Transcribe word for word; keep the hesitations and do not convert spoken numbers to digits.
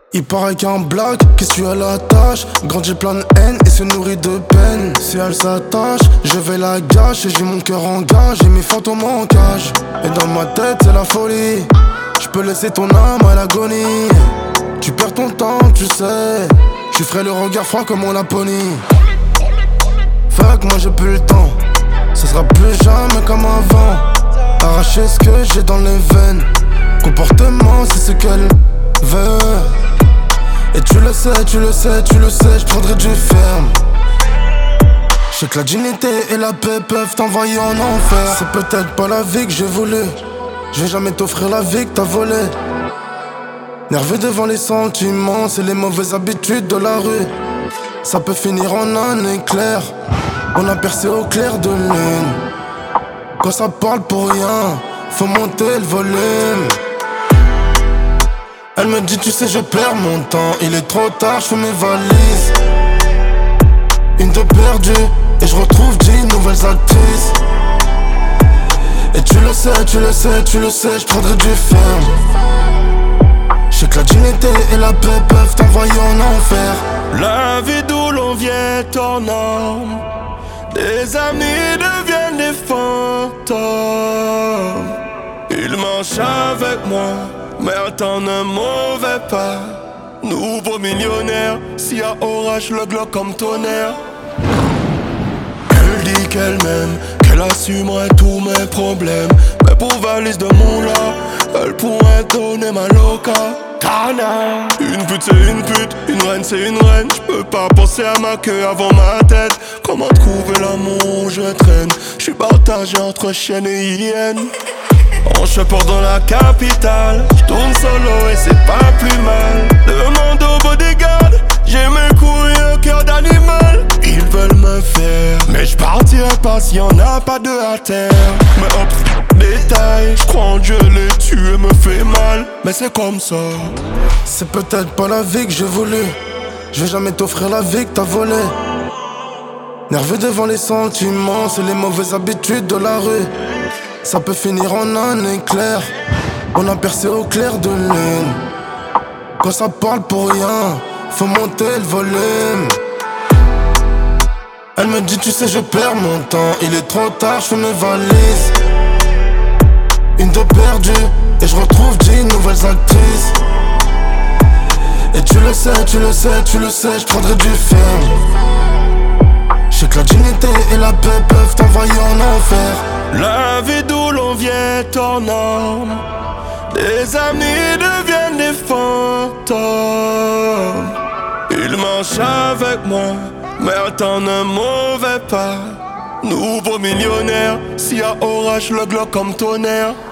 Il paraît qu'un blague qui suit à la tâche grandit plein de haine et se nourrit de peine. Si elle s'attache, je vais la gâcher. J'ai mon cœur en gage et mes fantômes en cage. Et dans ma tête c'est la folie. Je peux laisser ton âme à l'agonie. Tu perds ton temps, tu sais. Je ferai le regard froid comme en Laponie. Fuck, moi j'ai plus le temps. Ce sera plus jamais comme avant. Arracher ce que j'ai dans les veines. Comportement, c'est ce qu'elle veut. Et tu le sais, tu le sais, tu le sais, je prendrai du ferme. Je sais que la dignité et la paix peuvent t'envoyer en enfer. C'est peut-être pas la vie que j'ai voulu. Je vais jamais t'offrir la vie que t'as volée. Nerveux devant les sentiments, c'est les mauvaises habitudes de la rue. Ça peut finir en un éclair. On a percé au clair de lune. Quand ça parle pour rien, faut monter le volume. Elle me dit tu sais je perds mon temps. Il est trop tard, je fais mes valises. Une de perdue et je retrouve dix nouvelles actrices. Et tu le sais, tu le sais, tu le sais, je prendrai du ferme. Je sais que la dignité et la paix peuvent t'envoyer en enfer. La vie d'où l'on vient hors norme. Des amis deviennent des fantômes. Ils marchent avec moi, mais attendent un mauvais pas. Nouveau millionnaire, s'il y a orage, le glock comme tonnerre. Elle dit qu'elle m'aime, qu'elle assumerait tous mes problèmes. Mais pour valise de moula, elle pourrait donner ma loca. Tana. Une pute c'est une pute, une reine c'est une reine. J'peux pas penser à ma queue avant ma tête. Comment trouver l'amour, je traîne. J'suis partagé entre chienne et hyène. En chemin dans la capitale, j'tourne solo et c'est pas plus mal. Demande au bodyguard, j'ai mes couilles au cœur d'animal. Ils veulent me faire, mais j'partirai pas s'il y en a pas de à terre. Mais hop, détail, j'crois en Dieu, les tuer me fait mal. Mais c'est comme ça. C'est peut-être pas la vie que j'ai voulu. Je vais jamais t'offrir la vie que t'as volée. Nerveux devant les sentiments, c'est les mauvaises habitudes de la rue. Ça peut finir en un éclair. On a percé au clair de lune. Quand ça parle pour rien, faut monter le volume. Elle me dit tu sais je perds mon temps. Il est trop tard, je fais mes valises. Une de perdue et je retrouve dix nouvelles actrices. Et tu le sais, tu le sais, tu le sais, je prendrai du ferme. Je sais que la dignité et la paix peuvent t'envoyer en enfer. La vie d'où l'on vient hors norme. Des amis deviennent des fantômes. Ils marchent avec moi, mais attendent un mauvais pas. Nouveau millionnaire, s'il y a orage, le glock comme tonnerre.